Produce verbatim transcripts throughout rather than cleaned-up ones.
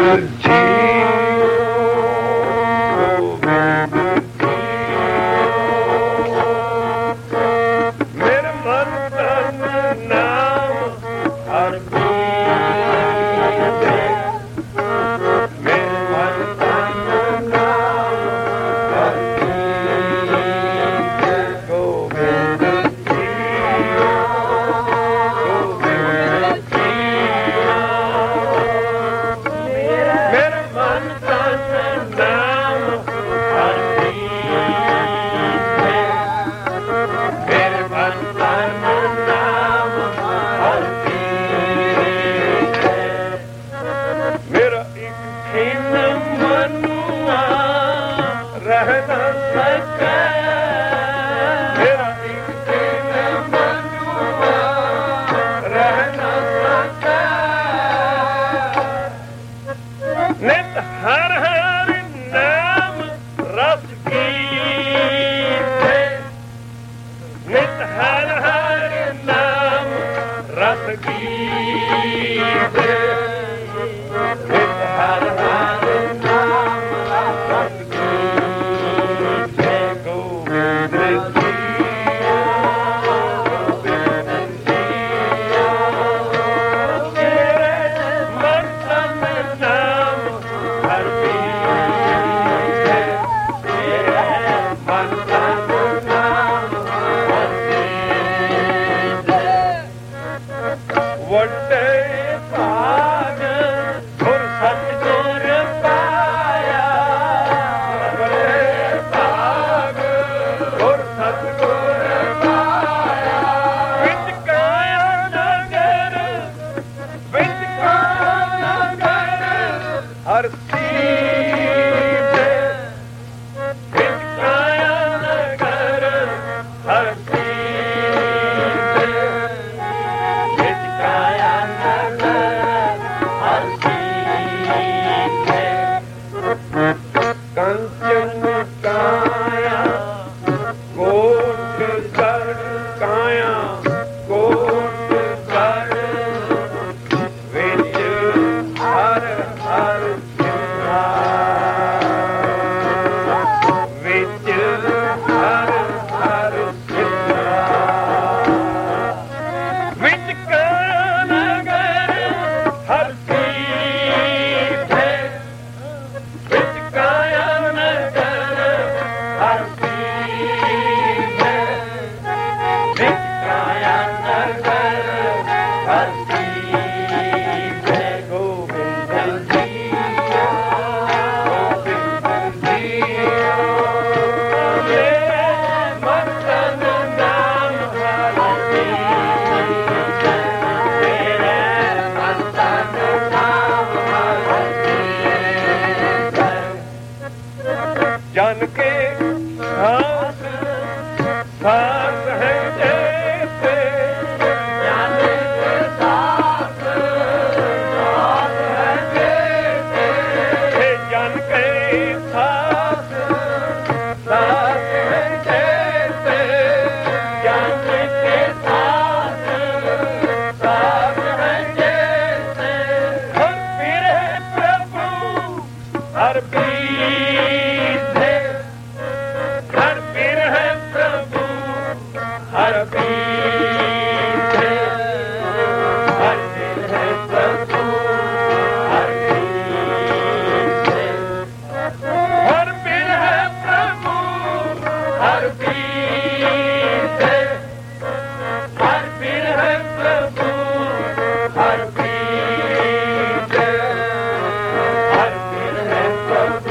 Hare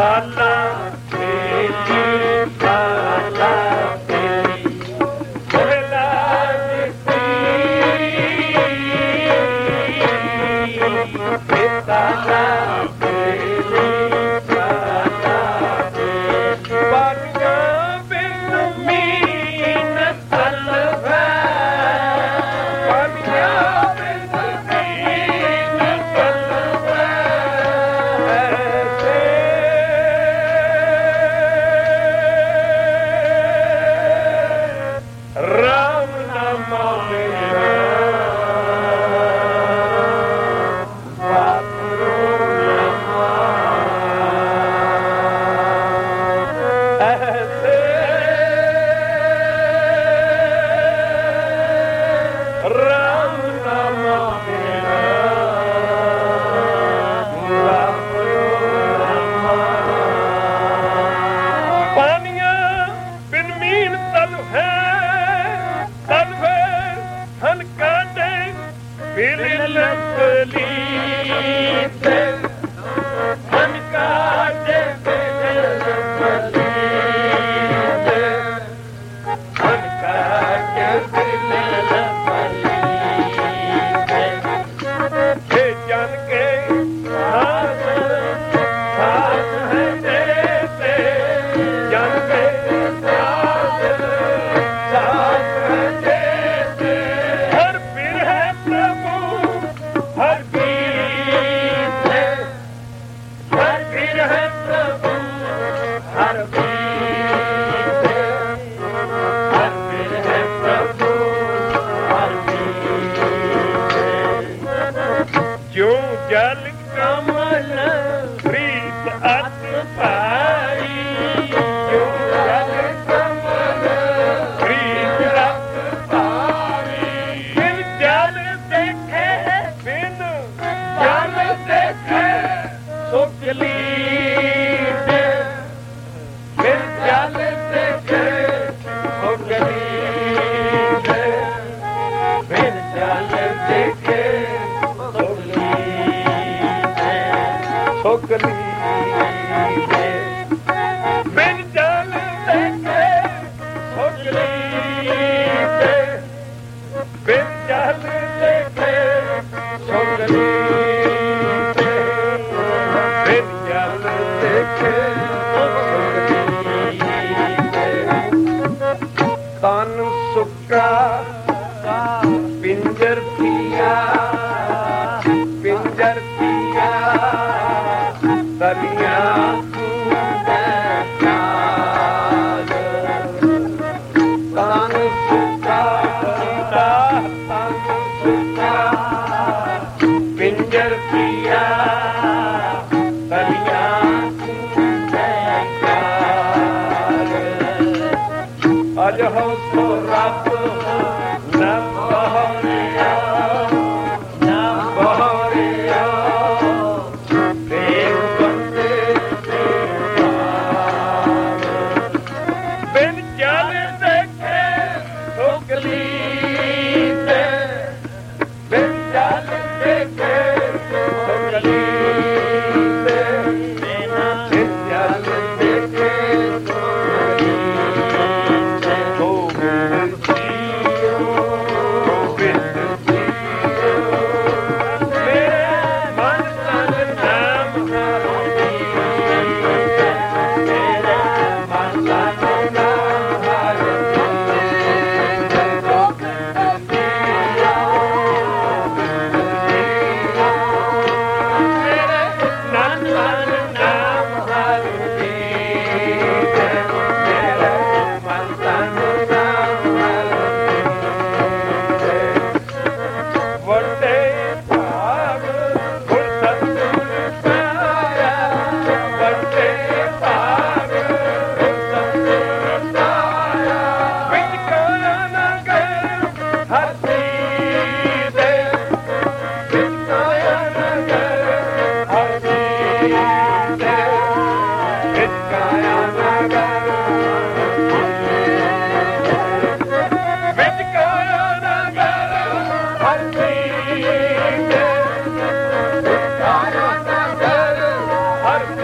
Hare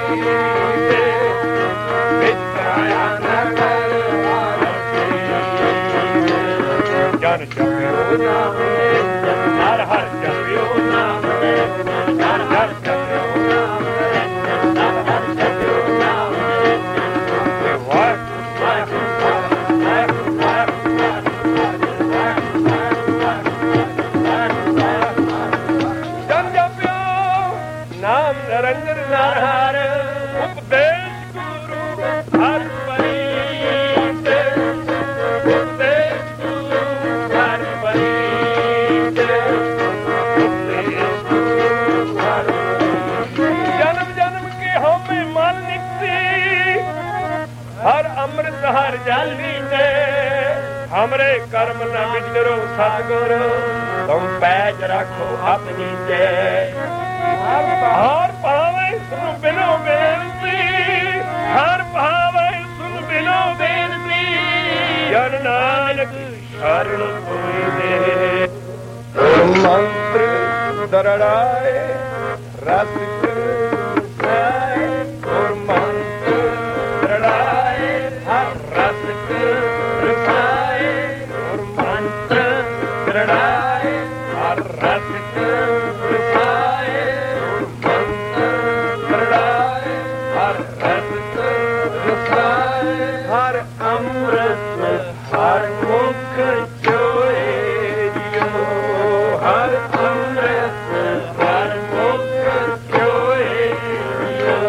हमरे कर्म न विचरो सतगुर तुम पैज रखो अपनी जय हर पावे सुन बिनो बेनती हर पावे सुन बिनो बेनती जन नानक शरण कोई दे मंत्र दरड़ाए रस कृष्णाए और मंत्र दरड़ाए हर रस कृष्णाए और मंत्र दरड़ाए हर रस कृष्णाए और मंत्र दरड़ाए हर रस कृष्णाए हर अमृत हर मुख जोए जियो हर अमृत हर मुख जोए जियो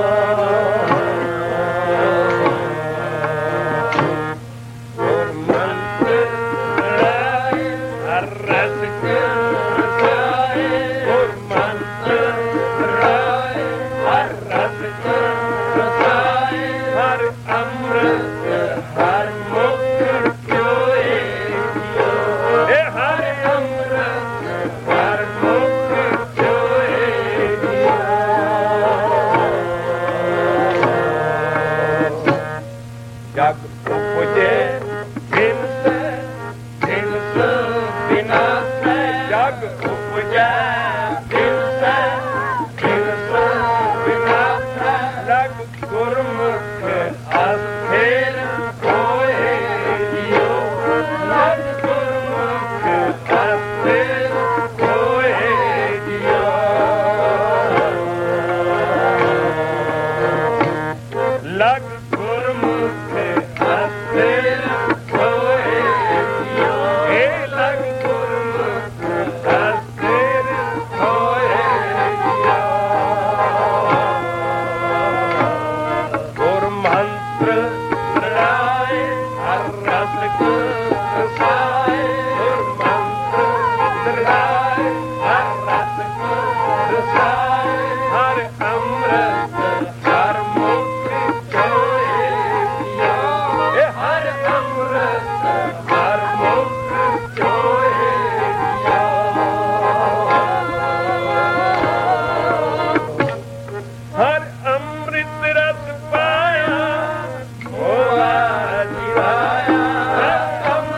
और मंत्र दरड़ाए हर रस कृष्णाए और मंत्र दरड़ाए हर रस कृष्णाए हर अमृत हर मुख जोए जियो हे हर अमृत हर मुख जोए जियो जग उपजे बिन से बिन से बिना से जग उपजे बिन से बिन से बिना से लग गुरमुख अस्थिर होए जियो लग गुरमुख अस्थिर होए जियो लग गुरमुख अस्थिर होए जियो हे लग गुरमुख अस्थिर होए जियो गुर मंत्र दरड़ाए हर रस कृष्णाए गुर मंत्र दरड़ाए हर रस कृष्णाए हर अमृत हर मुख जोए जियो हे हर अमृत हर मुख जोए जियो हर अमृत रस पाया होआ जिवाया हर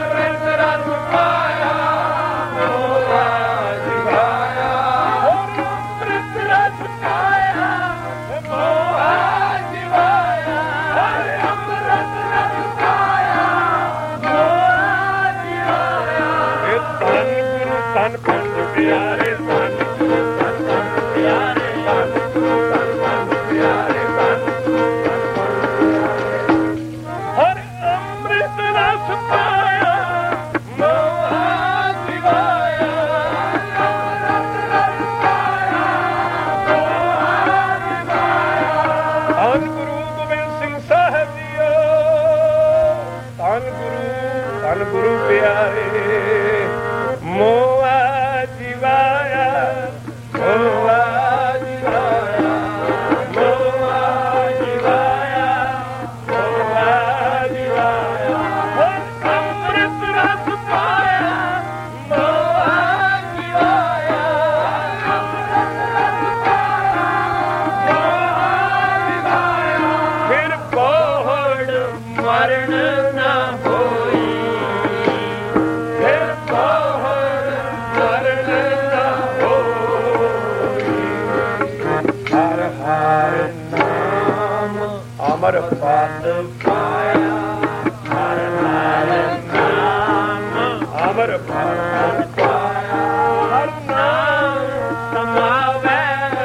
ਅਮਰ ਪਦ ਪਾਇਆ ਹਰ ਹਰ ਨਾਮ ਅਮਰ ਪਦ ਪਾਇਆ ਹਰ ਨਾਮ ਸਮਾਵੈ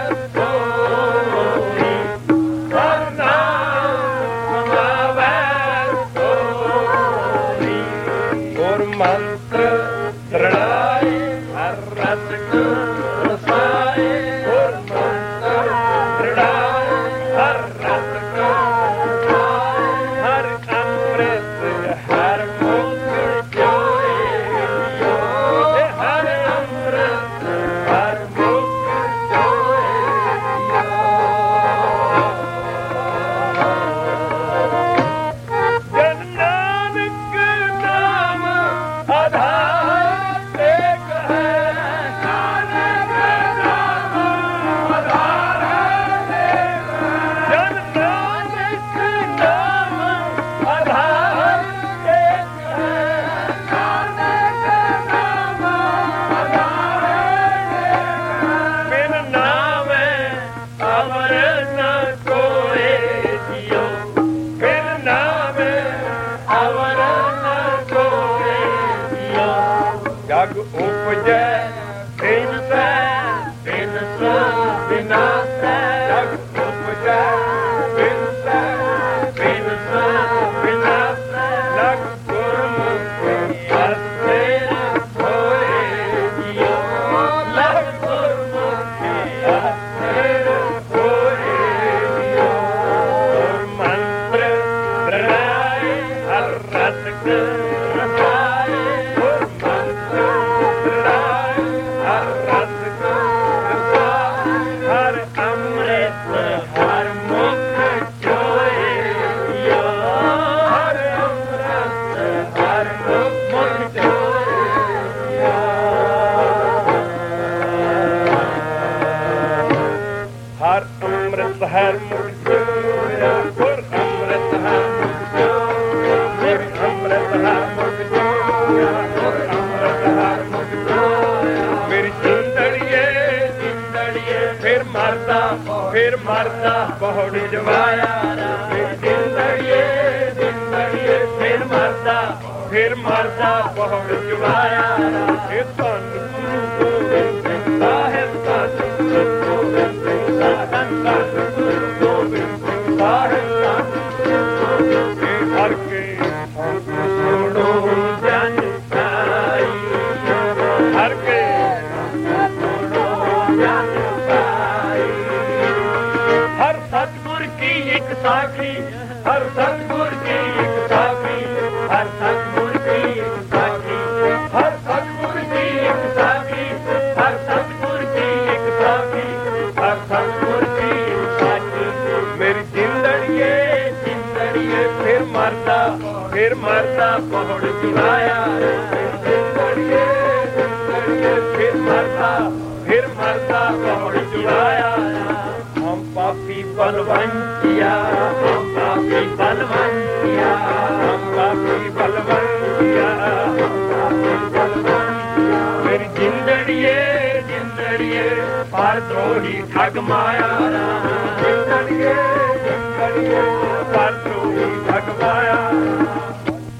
ਸੋਈ ਹਰ ਨਾਮ ਸਮਾਵੈ ਸੋਈ ਗੁਰ ਮੰਤਰ ਦ੍ਰਿੜਾਏ ਹਰ ਰਸ ਰਸਾਏ ਗੁਰ ਮੰਤਰ ਦ੍ਰਿੜਾਏ ਹਰ ਰਸ ਰਸਾਏ ਹਰ ਅੰਮ੍ਰਿਤ ਹਰ ਮੁਕਤ ਜੋਏ ਜੋਏ ਹਰ ਅੰਮ੍ਰਿਤ ਹਰ ਮੁਕਤ ਜੋਏ ਜਨ ਨਾਨਕ ਨਾਮ ਆਧਾਰ ਏਕ ਹੈ ਨਾਨਕ ਨਾਮ ਆਧਾਰ ਏਕ ਹੈ ਜਨ ਨਾਨਕ ਨਾਮ ਆਧਾਰ ਏਕ ਹੈ ਨਾਨਕ ਨਾਮ ਆਧਾਰ ਏਕ ਹੈ ਬਿਨ ਨਾਮੈ ਅਮਰ ਨ ਕੋਇ ਜਿਉ ਬਿਨ ਨਾਮੈ ਅਮਰ ਨ ਕੋਇ ਜਿਉ ਜਗ ਉਪਜੈ ਬਿਨ ਸੈ ਬਿਨ ਸ ਬਿਨਾਸੈ ਜਗ ਉਪਜੈ ਬਿਨ ਸੈ ਬਿਨ ਸ ਬਿਨਾਸੈ ਲਗ ਗੁਰਮੁਖਿ ਅਸਥਿਰ ਹੋਏ ਜਿਉ ਲਗ ਗੁਰਮੁਖਿ ਅਸਥਿਰ ਹੋਏ ਜਿਉ ਗੁਰ ਮੰਤਰ ਦ੍ਰਿੜਾਏ ਹਰ ਰਸ ਰਸਾਏ ਗੁਰ ਮੰਤਰ ਦ੍ਰਿੜਾਏ ਹਰ ਰਸ ਰਸਾਏ ਹਰ ਅੰਮ੍ਰਿਤ ਹਰ ਮੁਕਤ ਜੋਏ ਜਿਉ ਹਰ ਅੰਮ੍ਰਿਤ ਹਰ ਮੁਕਤ ਜੋਏ ਹਰ ਅੰਮ੍ਰਿਤ ਹਰ ਮੁਕਤ ਜੋਇਆ ਗੁਰ ਅੰਮ੍ਰਿਤ ਹਰ ਮੁਕਤ ਜੋਇਆ ਗੁਰ ਅੰਮ੍ਰਿਤ ਹਰ ਮੁਕਤ ਜੋਇਆ ਗੁਰ ਅੰਮ੍ਰਿਤ ਹਰ ਮੁਕਤ ਜੋਇਆ ਮੇਰੀ ਜਿੰਦੜੀਏ ਜਿੰਦੜੀਏ ਫਿਰ ਮਰਦਾ ਫਿਰ ਮਰਦਾ ਬਹੁੜ ਜਵਾਇਆ ਮੇਰੀ ਜਿੰਦੜੀਏ ਜਿੰਦੜੀਏ ਫਿਰ ਮਰਦਾ ਫਿਰ ਮਰਦਾ ਬਹੁੜ ਜਵਾਇਆ ਇਹ ਧੰਨ ਗੁਰੂ ਗੋਬਿੰਦ ਸਿੰਘ ਸਾਹਿਬ ਧੰਨ ਗੁਰੂ ਗੋਬਿੰਦ ਸਿੰਘ ਸਾਹਿਬ ਧੰਨ ਗੁਰੂ ਗੋਬਿੰਦ ਸਿੰਘ ਸਾਹਿਬ ਧੰਨ ਇਹ ਹਰ ਕੇ ਸੁਣੋ ਜਨ ਸਾਈ ਹਰ ਕੇ ਸੁਣੋ ਜਨ ਸਾਈ ਹਰ ਸਤਿਗੁਰ ਕੀ ਇੱਕ ਸਾਖੀ ਹਰ ਸਤਿਗੁਰ ਕੀ ਇੱਕ ਸਾਖੀ ਹਰ ਸਤਿਗੁਰ ਕੀ ਇੱਕ ਸਾਖੀ ਹਰ ਸਤਿਗੁਰ ਕੀ ਇੱਕ ਸਾਖੀ ਹਰ ਸਤਿਗੁਰ ਕੀ ਇੱਕ ਸਾਖੀ ਹਰ ਸਤਿਗੁਰ ਕੀ ਇੱਕ ਸਾਖੀ ਮੇਰੀ ਜਿੰਦੜੀਏ ਜਿੰਦੜੀਏ ਫਿਰ ਮਰਦਾ ਫਿਰ ਮਰਦਾ ਬਹੁੜ ਜਵਾਇਆ ਜਿੰਦੜੀਏ ਜਿੰਦੜੀਏ ਫਿਰ ਮਰਦਾ ਫਿਰ ਮਰਦਾ ਬਹੁੜ ਜਵਾਇਆ ਹਮ ਪਾਪੀ ਬਲਵੰਤਿਆ ਹਮ ਪਾਪੀ ਬਲਵੰਤਿਆ ਹਮ ਪਾਪੀ ਬਲਵੰਤਿਆ ਹਮ ਪਾਪੀ ਬਲਵੰਤਿਆ ਮੇਰੀ ਜਿੰਦੜੀਏ ਜਿੰਦੜੀਏ ਪਰ ਦਰੋਹੀ ਠੱਗ ਮਾਇਆ ਜਿੰਦੜੀਏ ਜਿੰਦੜੀਏ ਪਰ ਦਰੋਹੀ ਠੱਗ ਮਾਇਆ